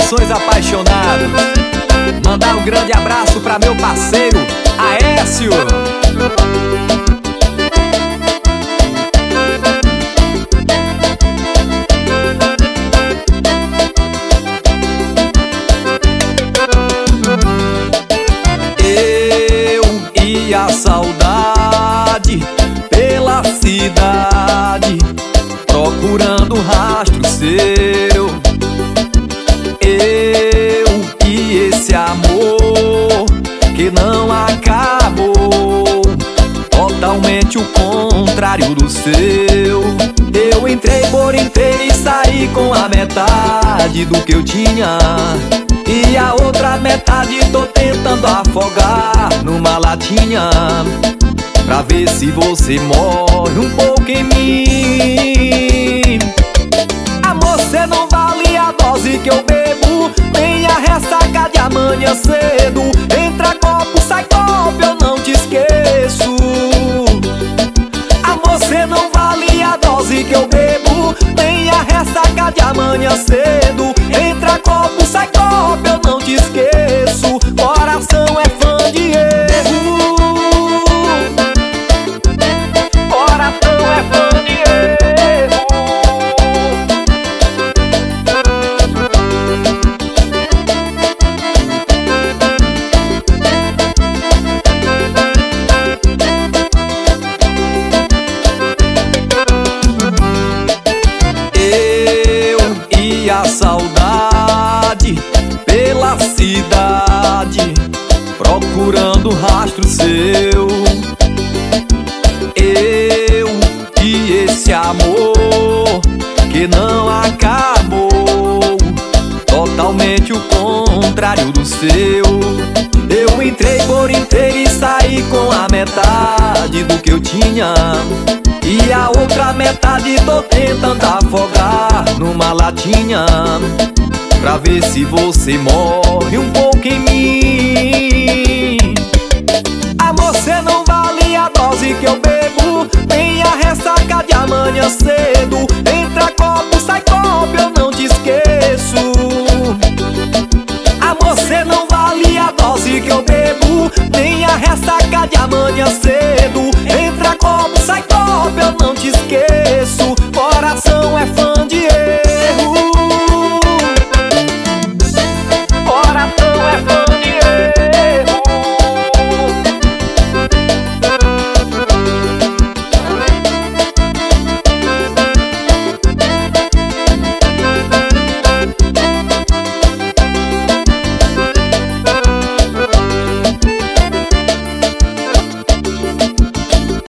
corações apaixonados. Mandar um grande abraço pra meu parceiro Aécio. Eu e a saudade pela cidade, procurando um rastro seu. Eu e esse amor que não acabou, totalmente o contrário do seu. Eu entrei por inteiro e saí com a metade do que eu tinha, e a outra metade tô tentando afogar numa latinha, pra ver se você morre um pouco em mim. Amor, cê não vale a dose que eu bebo, nem a ressaca de amanhã cedo. Entra copo, sai copo, eu não te esqueço. Amor, cê não vale a dose que eu bebo, nem a ressaca de amanhã cedo. Entra copo, sai copo, eu não te esqueço. Coração é fã de erro, coração é fã de erro. Eu e a saudade pela cidade, procurando um rastro seu. Eu e esse amor que não acabou, totalmente o contrário do seu. Eu entrei por inteiro e saí com a metade do que eu tinha, e a outra metade tô tentando afogar numa latinha, pra ver se você morre um pouco em mim. Amor, cê não vale a dose que eu bebo, nem a ressaca de amanhã cedo.